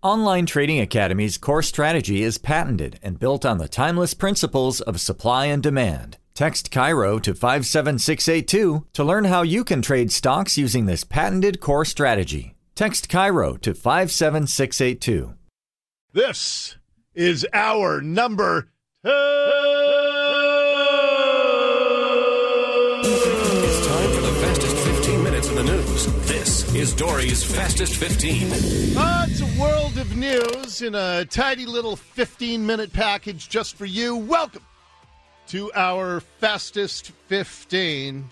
Online Trading Academy's core strategy is patented and built on the timeless principles of supply and demand. Text Cairo to 57682 to learn how you can trade stocks using this patented core strategy. Text Cairo to 57682. This is our number 10. It's time for the fastest 15 minutes of the news. This is Dory's Fastest 15. It's a world of news in a tidy little 15-minute package just for you. Welcome to our Fastest 15.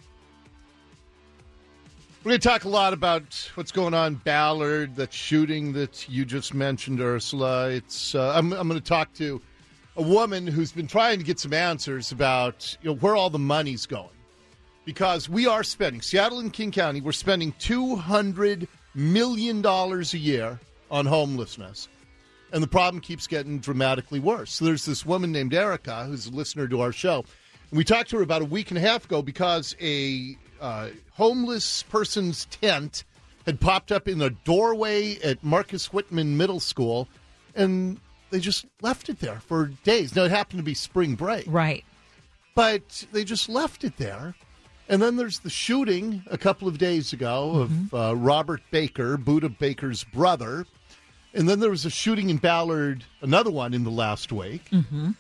We're going to talk a lot about what's going on Ballard, that shooting that you just mentioned, Ursula. I'm going to talk to a woman who's been trying to get some answers about where all the money's going. Because we are spending, Seattle and King County, we're spending $200 million a year on homelessness. And the problem keeps getting dramatically worse. So there's this woman named Erica who's a listener to our show. And we talked to her about a week and a half ago because a homeless person's tent had popped up in a doorway at Marcus Whitman Middle School, and they just left it there for days. Now, it happened to be spring break. Right. But they just left it there. And then there's the shooting a couple of days ago of Robert Baker, Buddha Baker's brother. And then there was a shooting in Ballard, another one in the last week. Mm-hmm.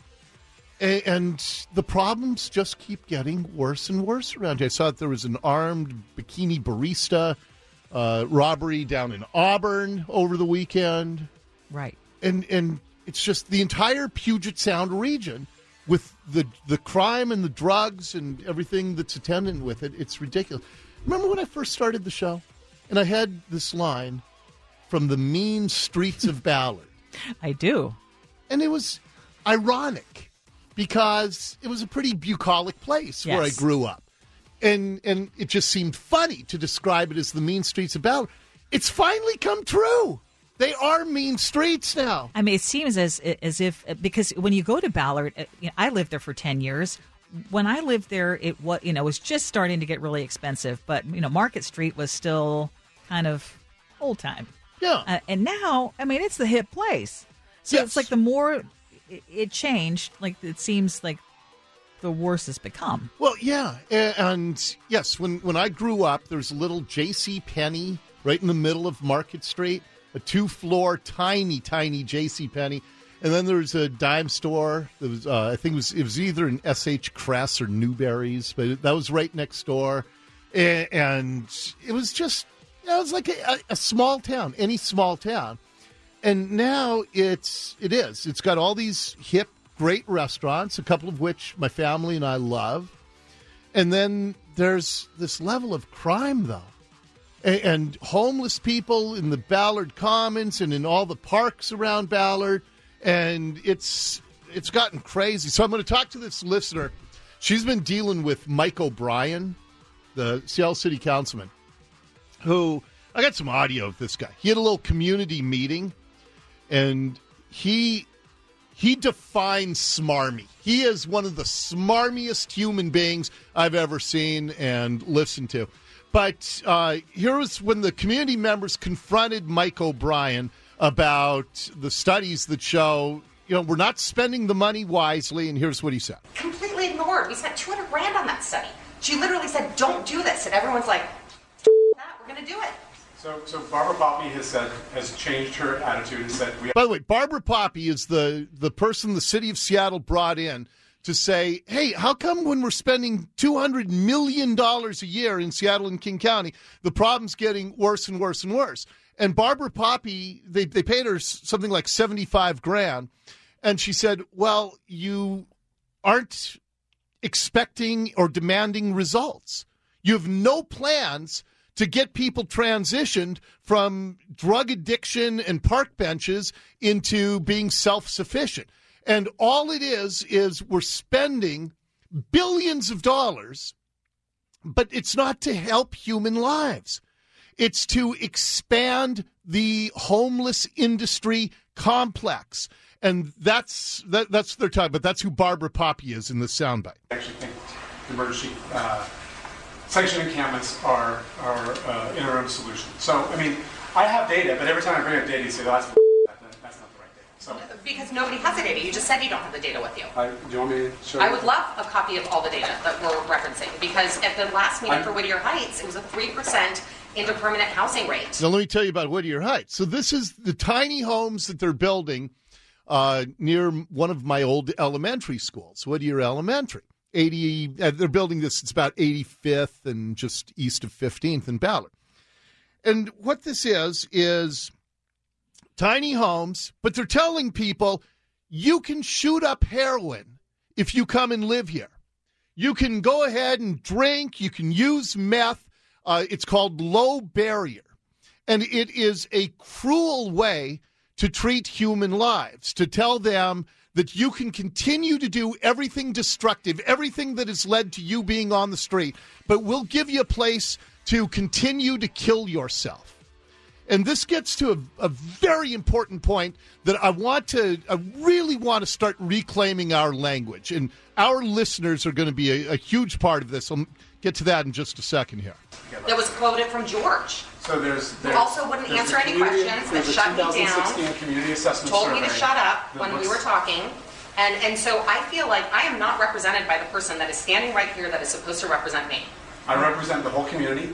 And the problems just keep getting worse and worse around here. I saw that there was an armed bikini barista robbery down in Auburn over the weekend. Right. And it's just the entire Puget Sound region with the crime and the drugs and everything that's attendant with it. It's ridiculous. Remember when I first started the show? And I had this line from the mean streets of Ballard. I do. And it was ironic because it was a pretty bucolic place where I grew up. And it just seemed funny to describe it as the mean streets of Ballard. It's finally come true. They are mean streets now. I mean, it seems as if, because when you go to Ballard, I lived there for 10 years. When I lived there, it was just starting to get really expensive. But, Market Street was still kind of old time. Yeah. And now, I mean, it's the hip place. So Yes. It's like the more it changed, like it seems like the worse it's become. Well, yeah. And yes, when I grew up, there was a little J.C. Penney right in the middle of Market Street, a 2-floor, tiny J.C. Penney. And then there was a dime store. That was, I think it was either an S.H. Kress or Newberry's, but that was right next door. And it was just, it was like a small town, any small town. And now it's got all these hip, great restaurants, a couple of which my family and I love. And then there's this level of crime, though. And homeless people in the Ballard Commons and in all the parks around Ballard. And it's gotten crazy. So I'm going to talk to this listener. She's been dealing with Mike O'Brien, the Seattle City Councilman, who, I got some audio of this guy. He had a little community meeting, and he defines smarmy. He is one of the smarmiest human beings I've ever seen and listened to. But here was when the community members confronted Mike O'Brien about the studies that show, we're not spending the money wisely, and here's what he said. Completely ignored. We spent $200,000 on that study. She literally said, don't do this. And everyone's like, that, we're going to do it. So Barbara Poppy has changed her attitude and said... By the way, Barbara Poppy is the person the city of Seattle brought in to say, hey, how come when we're spending $200 million a year in Seattle and King County, the problem's getting worse and worse and worse? And Barbara Poppy, they paid her something like $75,000, and she said, well, you aren't expecting or demanding results. You have no plans to get people transitioned from drug addiction and park benches into being self-sufficient. And all it is we're spending billions of dollars, but it's not to help human lives. It's to expand the homeless industry complex. And that's their time, but that's who Barbara Poppy is in the soundbite. I actually think the emergency sanctioned encampments are interim solution. So, I mean, I have data, but every time I bring up data, you say, that's Because nobody has the data. You just said you don't have the data with you. Do you want me to show you? I would love a copy of all the data that we're referencing, because at the last meeting for Whittier Heights, it was a 3% into permanent housing rate. Now, let me tell you about Whittier Heights. So this is the tiny homes that they're building near one of my old elementary schools, Whittier Elementary. They're building this, it's about 85th and just east of 15th in Ballard. And what this is tiny homes, but they're telling people you can shoot up heroin if you come and live here. You can go ahead and drink. You can use meth. It's called low barrier. And it is a cruel way to treat human lives, to tell them that you can continue to do everything destructive, everything that has led to you being on the street, but we'll give you a place to continue to kill yourself. And this gets to a very important point that I really want to start reclaiming our language. And our listeners are going to be a huge part of this. I'll get to that in just a second here. That was quoted from George. So there's who also wouldn't answer any questions, that shut me down, community assessment told survey me to shut up when we were talking. And so I feel like I am not represented by the person that is standing right here that is supposed to represent me. I represent the whole community.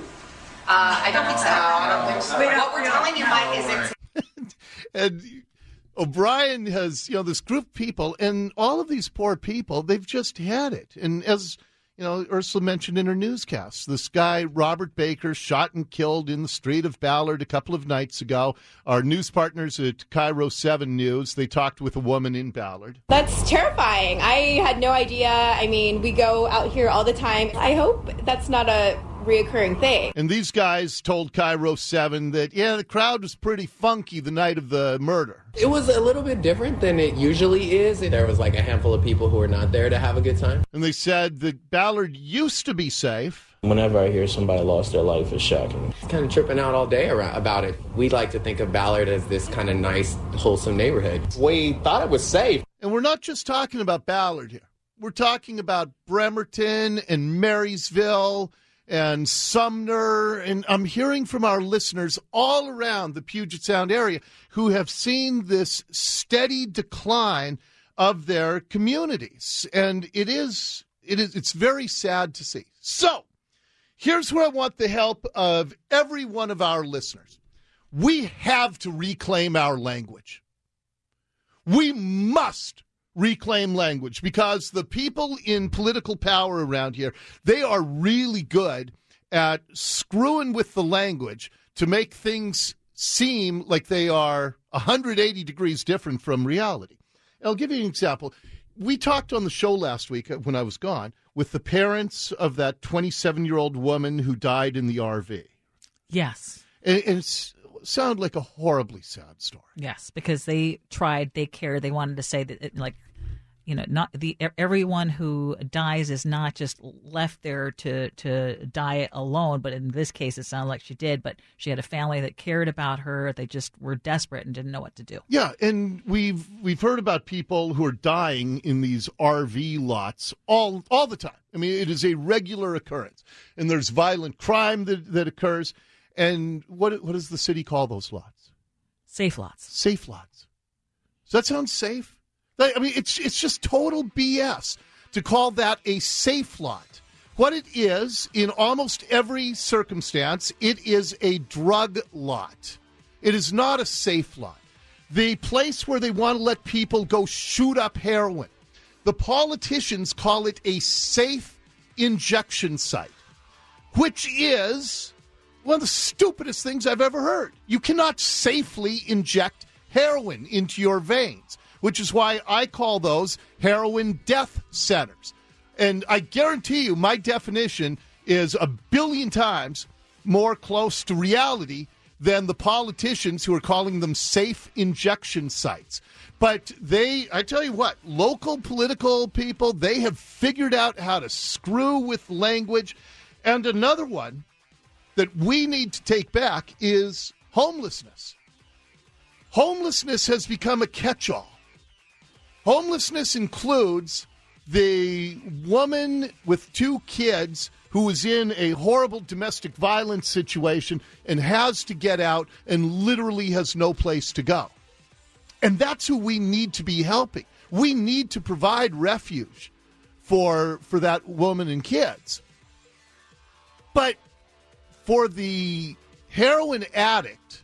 I don't think so. I don't think so. What we're telling you, Mike, is it's... And O'Brien has, this group of people, and all of these poor people, they've just had it. And as, Ursula mentioned in her newscast, this guy, Robert Baker, shot and killed in the street of Ballard a couple of nights ago. Our news partners at Cairo 7 News, they talked with a woman in Ballard. That's terrifying. I had no idea. I mean, we go out here all the time. I hope that's not a reoccurring thing. And these guys told Cairo 7 that, the crowd was pretty funky the night of the murder. It was a little bit different than it usually is. There was like a handful of people who were not there to have a good time. And they said that Ballard used to be safe. Whenever I hear somebody lost their life, it's shocking. It's kind of tripping out all day about it. We like to think of Ballard as this kind of nice, wholesome neighborhood. We thought it was safe. And we're not just talking about Ballard here. We're talking about Bremerton and Marysville and Sumner, and I'm hearing from our listeners all around the Puget Sound area who have seen this steady decline of their communities, and it's very sad to see. So, here's where I want the help of every one of our listeners. We have to reclaim our language. We must reclaim language, because the people in political power around here, they are really good at screwing with the language to make things seem like they are 180 degrees different from reality. And I'll give you an example. We talked on the show last week when I was gone with the parents of that 27-year-old woman who died in the RV. Yes. And it sounded like a horribly sad story. Yes, because they tried, they cared, they wanted to say that, not everyone who dies is not just left there to die alone, but in this case, it sounded like she did. But she had a family that cared about her. They just were desperate and didn't know what to do. Yeah, and we've heard about people who are dying in these RV lots all the time. I mean, it is a regular occurrence, and there's violent crime that occurs. And what does the city call those lots? Safe lots. Safe lots. Does that sound safe? I mean, it's just total BS to call that a safe lot. What it is, in almost every circumstance, it is a drug lot. It is not a safe lot. The place where they want to let people go shoot up heroin. The politicians call it a safe injection site, which is one of the stupidest things I've ever heard. You cannot safely inject heroin into your veins, which is why I call those heroin death centers. And I guarantee you my definition is 1 billion times more close to reality than the politicians who are calling them safe injection sites. But I tell you what, local political people, they have figured out how to screw with language. And another one that we need to take back is homelessness. Homelessness has become a catch-all. Homelessness includes the woman with 2 kids who was in a horrible domestic violence situation and has to get out and literally has no place to go. And that's who we need to be helping. We need to provide refuge for that woman and kids. But for the heroin addict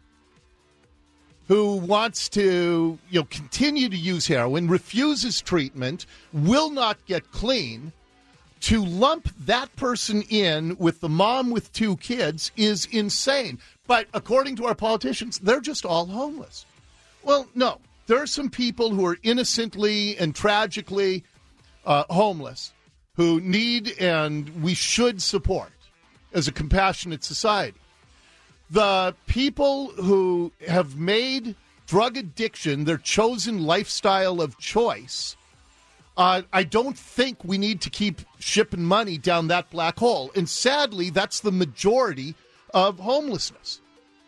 who wants to, continue to use heroin, refuses treatment, will not get clean, to lump that person in with the mom with 2 kids is insane. But according to our politicians, they're just all homeless. Well, no. There are some people who are innocently and tragically homeless who need and we should support as a compassionate society. The people who have made drug addiction their chosen lifestyle of choice, I don't think we need to keep shipping money down that black hole. And sadly, that's the majority of homelessness.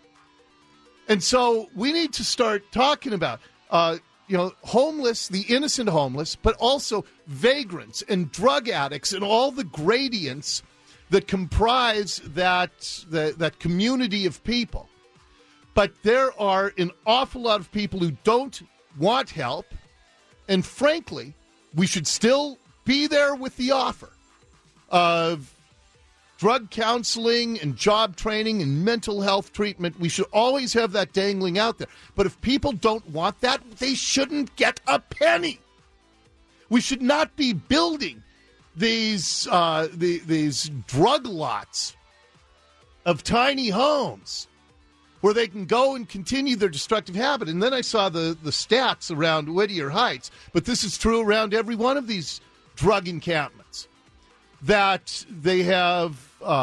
And so we need to start talking about, homeless, the innocent homeless, but also vagrants and drug addicts and all the gradients that comprise that community of people. But there are an awful lot of people who don't want help, and frankly, we should still be there with the offer of drug counseling and job training and mental health treatment. We should always have that dangling out there. But if people don't want that, they shouldn't get a penny. We should not be building these drug lots of tiny homes where they can go and continue their destructive habit. And then I saw the stats around Whittier Heights, but this is true around every one of these drug encampments, that they have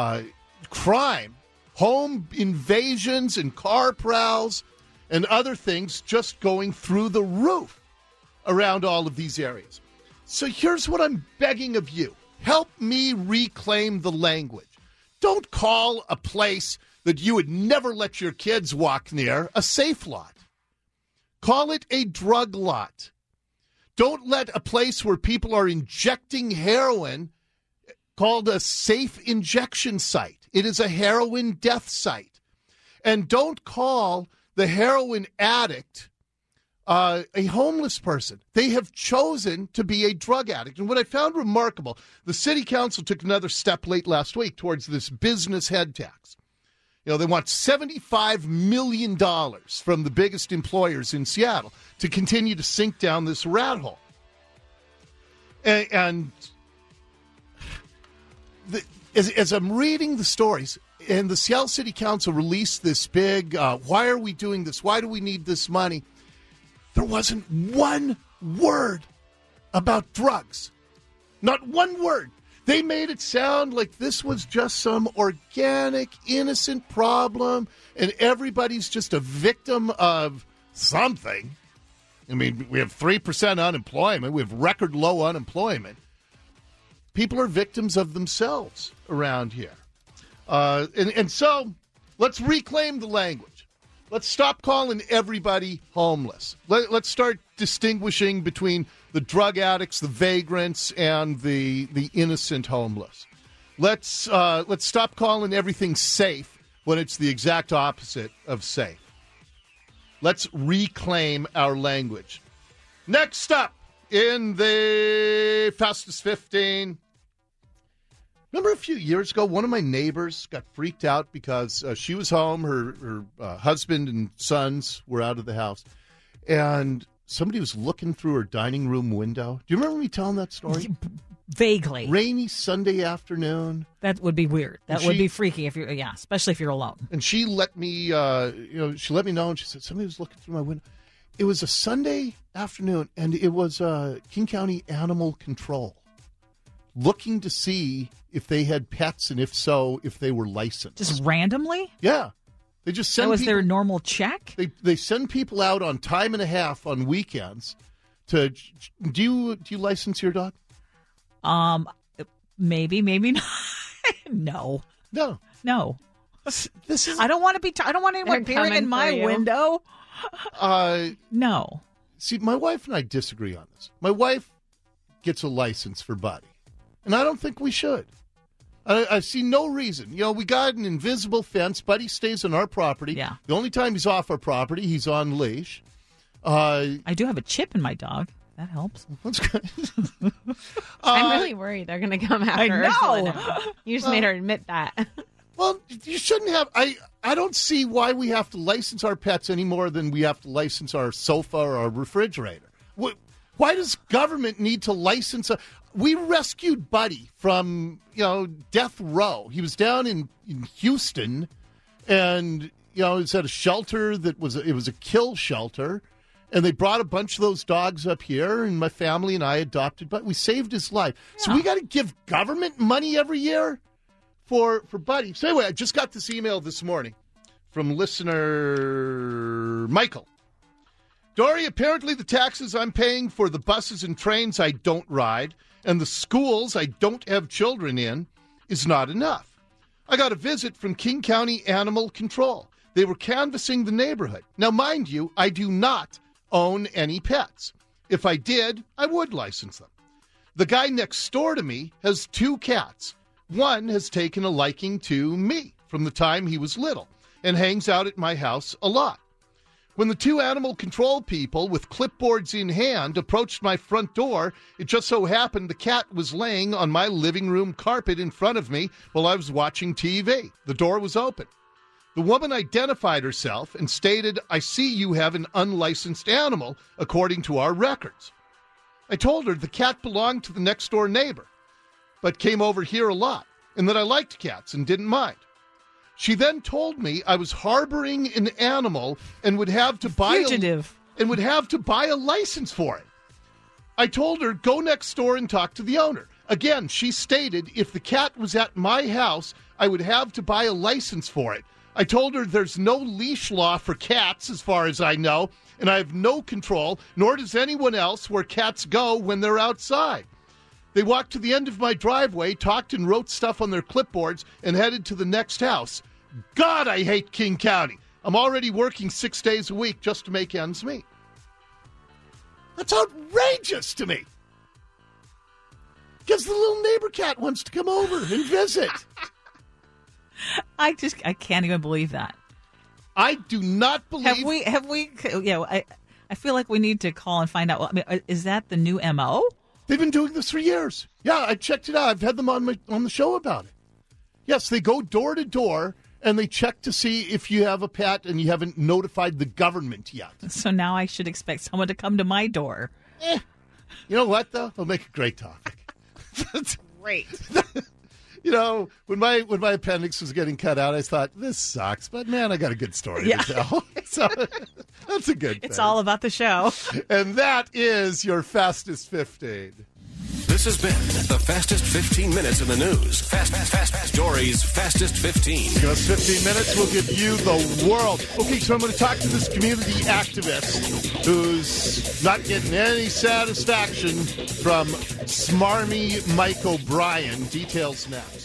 crime, home invasions and car prowls and other things just going through the roof around all of these areas. So here's what I'm begging of you. Help me reclaim the language. Don't call a place that you would never let your kids walk near a safe lot. Call it a drug lot. Don't let a place where people are injecting heroin called a safe injection site. It is a heroin death site. And don't call the heroin addict a homeless person. They have chosen to be a drug addict. And what I found remarkable, the city council took another step late last week towards this business head tax. They want $75 million from the biggest employers in Seattle to continue to sink down this rat hole. And as I'm reading the stories, and the Seattle City Council released this big, why are we doing this? Why do we need this money? There wasn't one word about drugs. Not one word. They made it sound like this was just some organic, innocent problem, and everybody's just a victim of something. I mean, we have 3% unemployment. We have record low unemployment. People are victims of themselves around here. And so let's reclaim the language. Let's stop calling everybody homeless. Let's start distinguishing between the drug addicts, the vagrants, and the innocent homeless. Let's stop calling everything safe when it's the exact opposite of safe. Let's reclaim our language. Next up in the Fastest 15. Remember a few years ago, one of my neighbors got freaked out because she was home, her husband and sons were out of the house, and somebody was looking through her dining room window. Do you remember me telling that story? Vaguely. Rainy Sunday afternoon. That would be weird. That would be freaky if especially if you're alone. And she let me, she let me know, and she said somebody was looking through my window. It was a Sunday afternoon, and it was King County Animal Control looking to see if they had pets, and if so, if they were licensed. Just randomly? Yeah. They just send that was their normal check? They send people out on time and a half on weekends to do you license your dog? Maybe not. No. This is I don't want to be I don't want anyone peering in my window. No. See, my wife and I disagree on this. My wife gets a license for Buddy, and I don't think we should. I see no reason. We got an invisible fence. Buddy stays on our property. Yeah. The only time he's off our property, he's on leash. I do have a chip in my dog. That helps. That's good. I'm really worried they're going to come after her. I know. You just made her admit that. Well, you shouldn't have. I don't see why we have to license our pets any more than we have to license our sofa or our refrigerator. Why does government need to license we rescued Buddy from, death row. He was down in Houston, and, he was at a shelter it was a kill shelter, and they brought a bunch of those dogs up here, and my family and I adopted, but we saved his life. Yeah. So we got to give government money every year for Buddy. So anyway, I just got this email this morning from listener Michael. Dory, apparently the taxes I'm paying for the buses and trains I don't ride and the schools I don't have children in is not enough. I got a visit from King County Animal Control. They were canvassing the neighborhood. Now, mind you, I do not own any pets. If I did, I would license them. The guy next door to me has 2 cats. One has taken a liking to me from the time he was little and hangs out at my house a lot. When the 2 animal control people with clipboards in hand approached my front door, it just so happened the cat was laying on my living room carpet in front of me while I was watching TV. The door was open. The woman identified herself and stated, I see you have an unlicensed animal, according to our records. I told her the cat belonged to the next door neighbor, but came over here a lot, and that I liked cats and didn't mind. She then told me I was harboring an animal and would have to buy a license for it. I told her, go next door and talk to the owner. Again, she stated if the cat was at my house, I would have to buy a license for it. I told her there's no leash law for cats as far as I know, and I have no control, nor does anyone else, where cats go when they're outside. They walked to the end of my driveway, talked and wrote stuff on their clipboards, and headed to the next house. God, I hate King County. I'm already working 6 days a week just to make ends meet. That's outrageous to me. Because the little neighbor cat wants to come over and visit. I can't even believe that. I do not believe. Have we? I feel like we need to call and find out. Is that the new MO? They've been doing this for years. Yeah, I checked it out. I've had them on the show about it. Yes, they go door to door and they check to see if you have a pet and you haven't notified the government yet. So now I should expect someone to come to my door. You know what, though? It'll make a great topic. That's great. When my appendix was getting cut out, I thought, this sucks. But, man, I got a good story to tell. So that's a good thing. It's all about the show. And that is your Fastest 15. This has been the Fastest 15 Minutes in the News. Fast Dory's Fastest 15. Give us 15 minutes, we'll give you the world. Okay, so I'm going to talk to this community activist who's not getting any satisfaction from smarmy Mike O'Brien. Details next.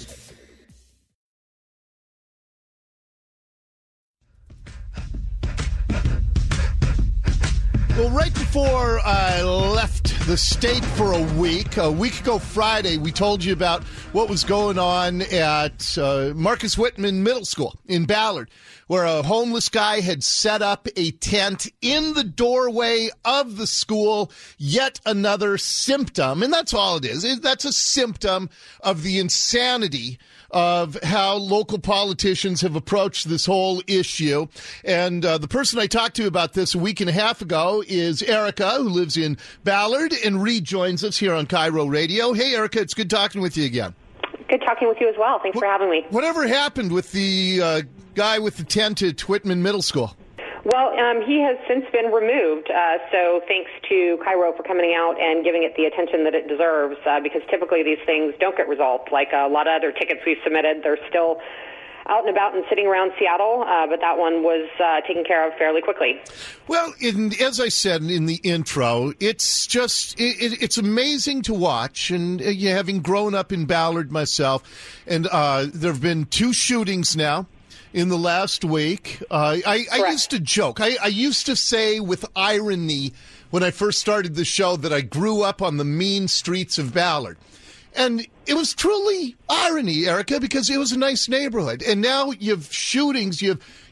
Well, right before I left the state for a week ago Friday, we told you about what was going on at Marcus Whitman Middle School in Ballard, where a homeless guy had set up a tent in the doorway of the school. Yet another symptom, and that's all it is. That's a symptom of the insanity of how local politicians have approached this whole issue. And the person I talked to about this a week and a half ago is Erica, who lives in Ballard, and rejoins us here on Cairo Radio. Hey, Erica, it's good talking with you again. Good talking with you as well. Thanks for having me. Whatever happened with the guy with the tent at Whitman Middle School? Well, he has since been removed, so thanks to Cairo for coming out and giving it the attention that it deserves, because typically these things don't get resolved. Like a lot of other tickets we've submitted, they're still out and about and sitting around Seattle, but that one was taken care of fairly quickly. Well, as I said in the intro, it's just it's amazing to watch, and having grown up in Ballard myself, and there have been 2 shootings now in the last week. I used to joke. I used to say with irony when I first started the show that I grew up on the mean streets of Ballard. And it was truly irony, Erica, because it was a nice neighborhood. And now you have shootings, you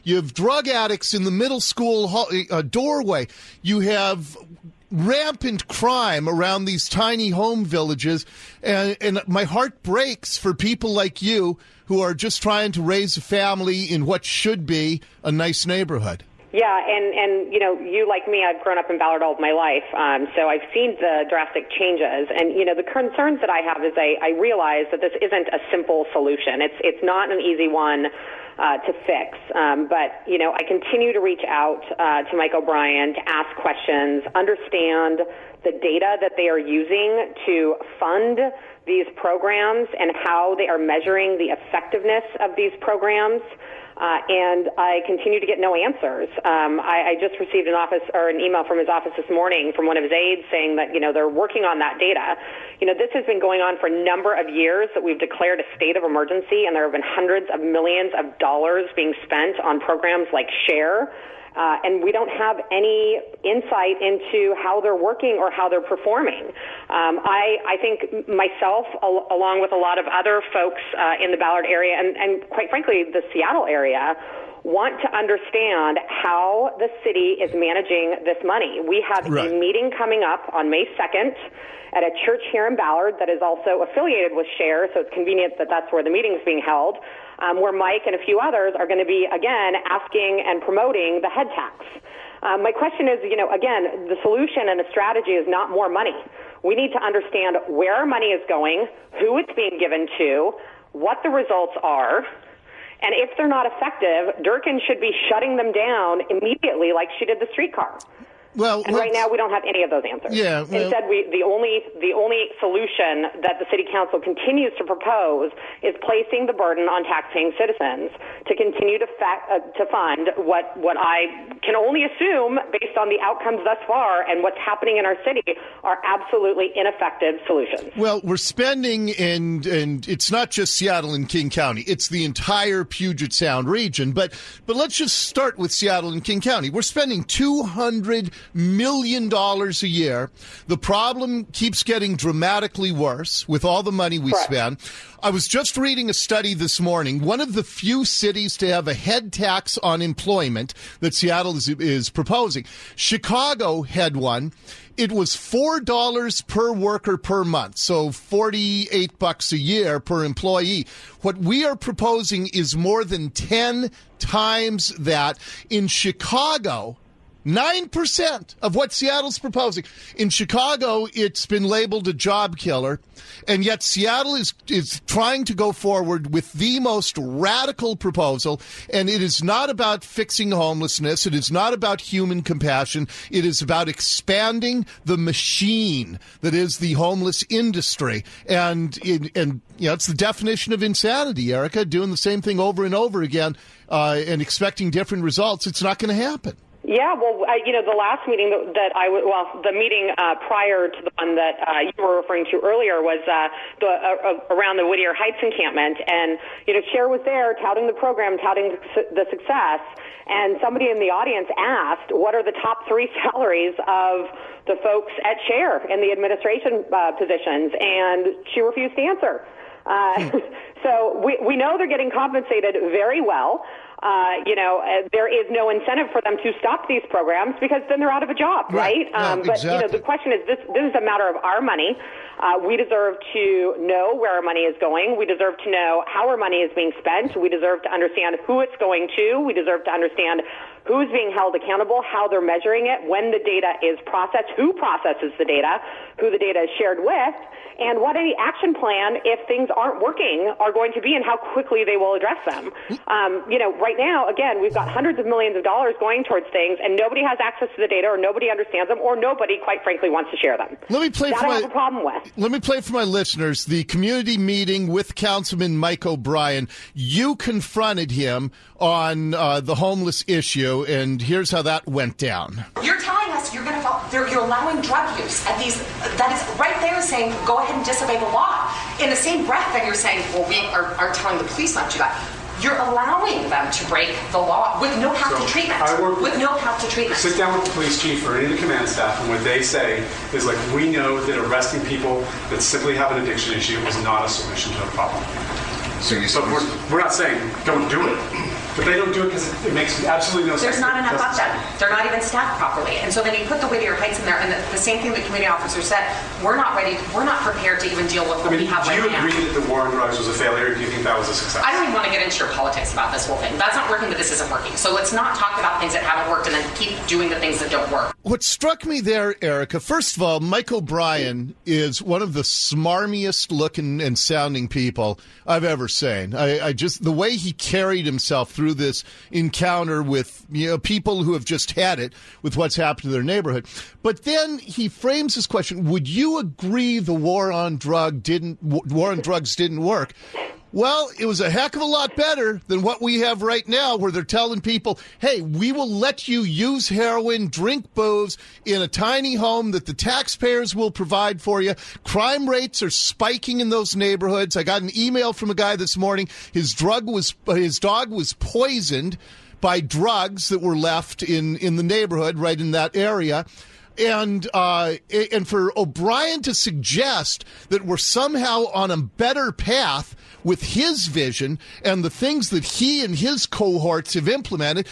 You have drug addicts in the middle school doorway. You have rampant crime around these tiny home villages, and my heart breaks for people like you who are just trying to raise a family in what should be a nice neighborhood. Yeah, and you know, you like me, I've grown up in Ballard all of my life, so I've seen the drastic changes. And you know, the concerns that I have is I realize that this isn't a simple solution. It's not an easy one to fix. But you know, I continue to reach out to Mike O'Brien to ask questions, understand the data that they are using to fund these programs and how they are measuring the effectiveness of these programs. And I continue to get no answers. I just received an email from his office this morning from one of his aides saying that, you know, they're working on that data. You know, this has been going on for a number of years that we've declared a state of emergency, and there have been hundreds of millions of dollars being spent on programs like SHARE. And we don't have any insight into how they're working or how they're performing. I think myself, along with a lot of other folks in the Ballard area and quite frankly, the Seattle area, want to understand how the city is managing this money. We have a meeting coming up on May 2nd at a church here in Ballard that is also affiliated with SHARE, so it's convenient that that's where the meeting is being held, where Mike and a few others are going to be, again, asking and promoting the head tax. My question is, you know, again, the solution and the strategy is not more money. We need to understand where our money is going, who it's being given to, what the results are, and if they're not effective, Durkin should be shutting them down immediately like she did the streetcar. Well, and right now we don't have any of those answers. Yeah, well, instead, the only solution that the city council continues to propose is placing the burden on taxpaying citizens to continue to fund what I can only assume, based on the outcomes thus far and what's happening in our city, are absolutely ineffective solutions. Well, we're spending, and it's not just Seattle and King County; it's the entire Puget Sound region. But let's just start with Seattle and King County. We're spending $200 million a year. The problem keeps getting dramatically worse with all the money we spend. I was just reading a study this morning. One of the few cities to have a head tax on employment that Seattle is proposing. Chicago had one. It was $4 per worker per month, so $48 a year per employee. What we are proposing is more than 10 times that. In Chicago, 9% of what Seattle's proposing. In Chicago, it's been labeled a job killer, and yet Seattle is trying to go forward with the most radical proposal, and it is not about fixing homelessness. It is not about human compassion. It is about expanding the machine that is the homeless industry. And you know, it's the definition of insanity, Erica, doing the same thing over and over again and expecting different results. It's not going to happen. Yeah, well, you know, the last meeting the meeting prior to the one that you were referring to earlier was around the Whittier Heights encampment, and you know, Cher was there touting the program, touting the success, and somebody in the audience asked, "What are the top 3 salaries of the folks at Cher in the administration positions?" And she refused to answer. So we know they're getting compensated very well. You know, there is no incentive for them to stop these programs because then they're out of a job, right? But, you know, the question is, this is a matter of our money. We deserve to know where our money is going. We deserve to know how our money is being spent. We deserve to understand who it's going to. We deserve to understand who's being held accountable, how they're measuring it, when the data is processed, who processes the data, who the data is shared with, and what any action plan, if things aren't working, are going to be and how quickly they will address them. You know, right now, again, we've got hundreds of millions of dollars going towards things, and nobody has access to the data, or nobody understands them, or nobody, quite frankly, wants to share them. Let me play that I have a problem with. Let me play for my listeners the community meeting with Councilman Mike O'Brien. You confronted him on the homeless issue, and here's how that went down. You're telling us you're going to you're allowing drug use at these. That is right there saying go ahead and disobey the law. In the same breath that you're saying, well, we are telling the police not to do that. You're allowing them to break the law with no path to treatment. No path to treatment. Sit down with the police chief or any of the command staff, and what they say is like, we know that arresting people that simply have an addiction issue is not a solution to a problem. So we're not saying don't do it. But they don't do it because it makes absolutely no sense. There's not enough of them. They're not even staffed properly. And so then you put the Whittier Heights in there, and the same thing the community officer said, we're not prepared to even deal with what we have right now. Do you agree that the war on drugs was a failure, or do you think that was a success? I don't even want to get into your politics about this whole thing. That's not working, but this isn't working. So let's not talk about things that haven't worked and then keep doing the things that don't work. What struck me there, Erica, first of all, Mike O'Brien is one of the smarmiest looking and sounding people I've ever seen. I just, the way he carried himself through this encounter with people who have just had it with what's happened to their neighborhood. But then he frames his question, would you agree the war on drugs didn't work? Well, it was a heck of a lot better than what we have right now, where they're telling people, hey, we will let you use heroin, drink booze in a tiny home that the taxpayers will provide for you. Crime rates are spiking in those neighborhoods. I got an email from a guy this morning. His dog was poisoned by drugs that were left in the neighborhood right in that area. And for O'Brien to suggest that we're somehow on a better path with his vision and the things that he and his cohorts have implemented,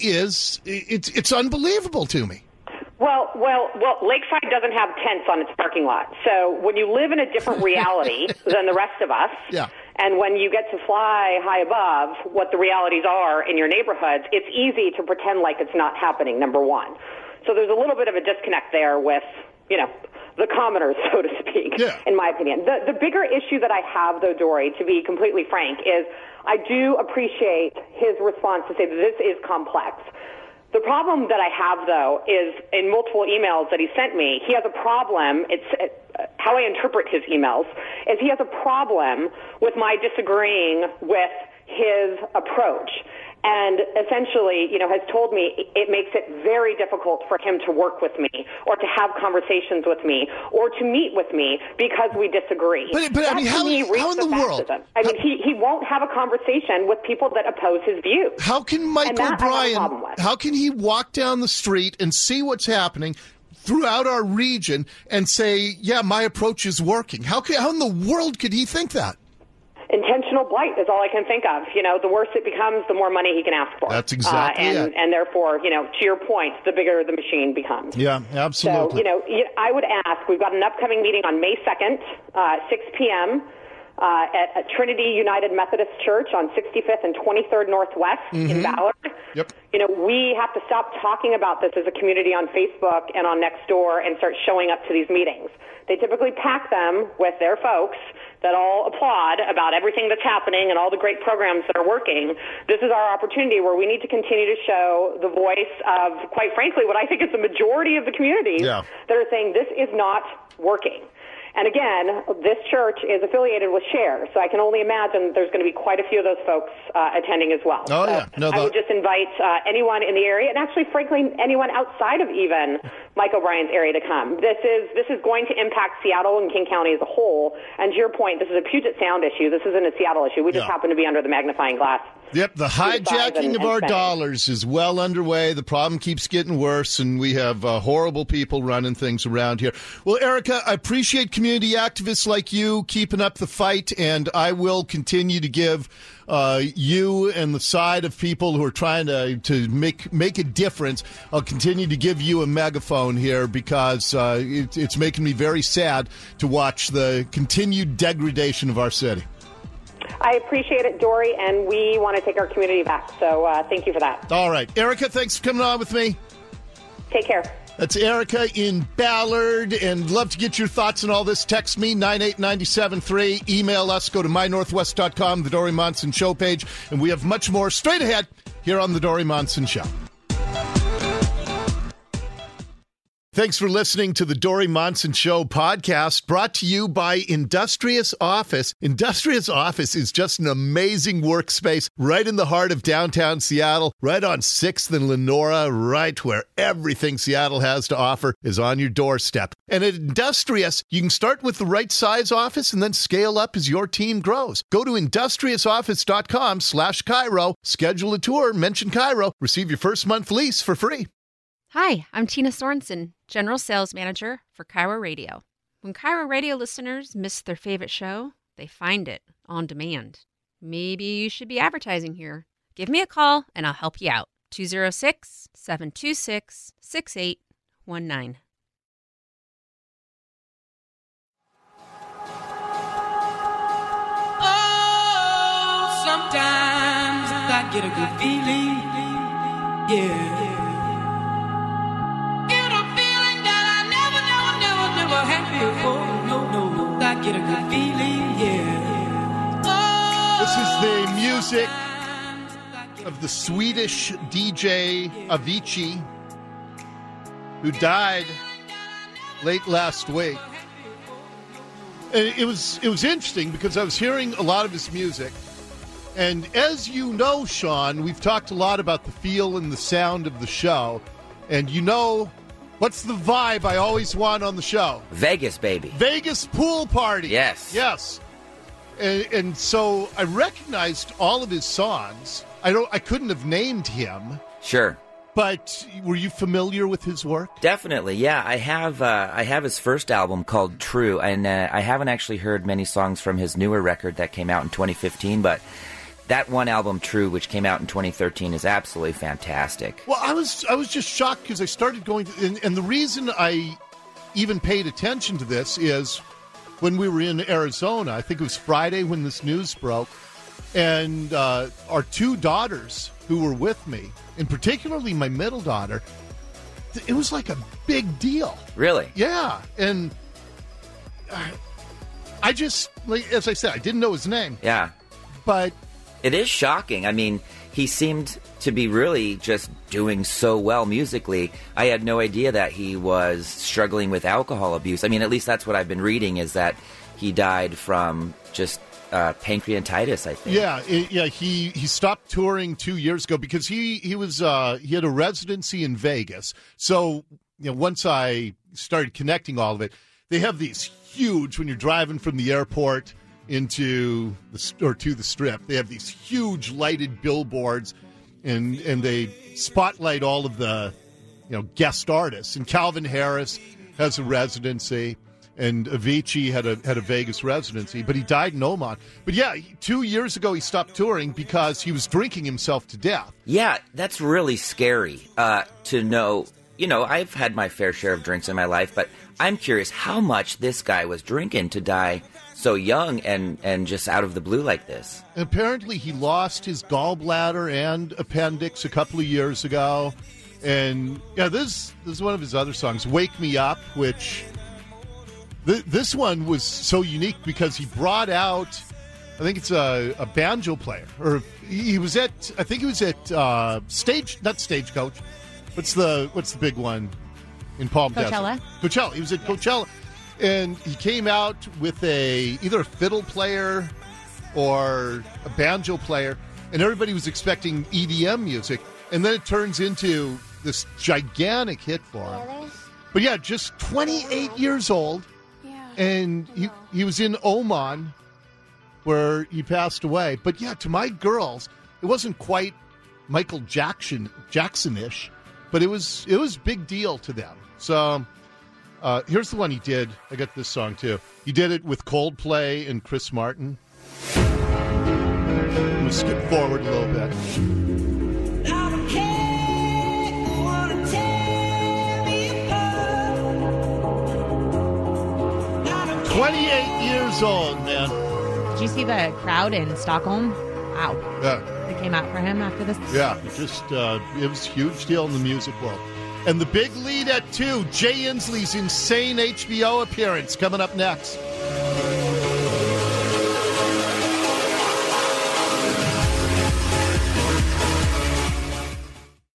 it's unbelievable to me. Well, Lakeside doesn't have tents on its parking lot. So when you live in a different reality than the rest of us, and when you get to fly high above what the realities are in your neighborhoods, it's easy to pretend like it's not happening, number one. So there's a little bit of a disconnect there with, the commoners, so to speak, in my opinion. The bigger issue that I have, though, Dory, to be completely frank, is I do appreciate his response to say that this is complex. The problem that I have, though, is in multiple emails that he sent me, he has a problem. How I interpret his emails is he has a problem with my disagreeing with his approach. And essentially, has told me it makes it very difficult for him to work with me or to have conversations with me or to meet with me because we disagree. But I mean, how in the world? I mean, he won't have a conversation with people that oppose his views. How can Mike O'Brien, how can he walk down the street and see what's happening throughout our region and say, yeah, my approach is working? How in the world could he think that? Intentional blight is all I can think of. The worse it becomes, the more money he can ask for. That's exactly it. And therefore, to your point, the bigger the machine becomes. Yeah, absolutely. So, I would ask, we've got an upcoming meeting on May 2nd, 6 p.m., at Trinity United Methodist Church on 65th and 23rd Northwest in Ballard. Yep. We have to stop talking about this as a community on Facebook and on Nextdoor and start showing up to these meetings. They typically pack them with their folks that all applaud about everything that's happening and all the great programs that are working. This is our opportunity where we need to continue to show the voice of, quite frankly, what I think is the majority of the communities that are saying this is not working. And again, this church is affiliated with Share, so I can only imagine there's going to be quite a few of those folks attending as well. Oh, so yeah. I would just invite anyone in the area, and actually, frankly, anyone outside of even Mike O'Brien's area to come. This is going to impact Seattle and King County as a whole. And to your point, this is a Puget Sound issue. This isn't a Seattle issue. We just happen to be under the magnifying glass. Yep, the hijacking of our dollars is well underway. The problem keeps getting worse, and we have horrible people running things around here. Well, Erica, I appreciate community activists like you keeping up the fight, and I will continue to give you and the side of people who are trying to make a difference. I'll continue to give you a megaphone here because it's making me very sad to watch the continued degradation of our city. I appreciate it, Dory, and we want to take our community back. So thank you for that. All right. Erica, thanks for coming on with me. Take care. That's Erica in Ballard, and love to get your thoughts on all this. Text me, 98973. Email us. Go to mynorthwest.com, the Dory Monson Show page, and we have much more straight ahead here on the Dory Monson Show. Thanks for listening to the Dory Monson Show podcast, brought to you by Industrious Office. Industrious Office is just an amazing workspace right in the heart of downtown Seattle, right on 6th and Lenora, right where everything Seattle has to offer is on your doorstep. And at Industrious, you can start with the right size office and then scale up as your team grows. Go to industriousFoffice.com/Cairo, schedule a tour, mention Cairo, receive your first month lease for free. Hi, I'm Tina Sorensen, General Sales Manager for Cairo Radio. When Cairo Radio listeners miss their favorite show, they find it on demand. Maybe you should be advertising here. Give me a call and I'll help you out. 206-726-6819. Oh, sometimes I get a good feeling. Yeah. Get a feeling that I never had before. No. I get a good feeling, yeah. This is the music of the Swedish DJ Avicii, who died late last week. And it was interesting because I was hearing a lot of his music. And as you know, Sean, we've talked a lot about the feel and the sound of the show. And you know, what's the vibe I always want on the show? Vegas, baby. Vegas pool party. Yes. Yes. And so I recognized all of his songs. I couldn't have named him. Sure. But were you familiar with his work? Definitely, yeah. I have his first album called True, and I haven't actually heard many songs from his newer record that came out in 2015, but that one album, True, which came out in 2013, is absolutely fantastic. Well, I was just shocked because I started going to, and the reason I even paid attention to this is when we were in Arizona. I think it was Friday when this news broke, and our two daughters who were with me, and particularly my middle daughter, it was like a big deal. Really? Yeah, and I just, like, as I said, I didn't know his name. Yeah. But it is shocking. I mean, he seemed to be really just doing so well musically. I had no idea that he was struggling with alcohol abuse. I mean, at least that's what I've been reading, is that he died from just pancreatitis, I think. Yeah. He stopped touring 2 years ago because he had a residency in Vegas. So, once I started connecting all of it, they have these huge, when you're driving from the airport to the Strip, they have these huge lighted billboards, and they spotlight all of the guest artists. And Calvin Harris has a residency, and Avicii had a Vegas residency, but he died in Oman. But yeah, 2 years ago he stopped touring because he was drinking himself to death. Yeah, that's really scary to know. I've had my fair share of drinks in my life, but I'm curious how much this guy was drinking to die so young and just out of the blue like this. And apparently he lost his gallbladder and appendix a couple of years ago. And yeah, this is one of his other songs, Wake Me Up, which this one was so unique because he brought out, I think it's a banjo player, or he was at not Stagecoach. What's the big one in Palm Coachella? Desert? Coachella. He was at Coachella. And he came out with either a fiddle player or a banjo player, and everybody was expecting EDM music. And then it turns into this gigantic hit for him. Really? But yeah, just 28 years old. Yeah. And he was in Oman where he passed away. But yeah, to my girls, it wasn't quite Michael Jackson-ish, but it was big deal to them. So here's the one he did. I got this song, too. He did it with Coldplay and Chris Martin. I'm going to skip forward a little bit. 28 years old, man. Did you see the crowd in Stockholm? Wow. Yeah. They came out for him after this? Yeah, it was a huge deal in the music world. And the big lead at 2, Jay Inslee's insane HBO appearance coming up next.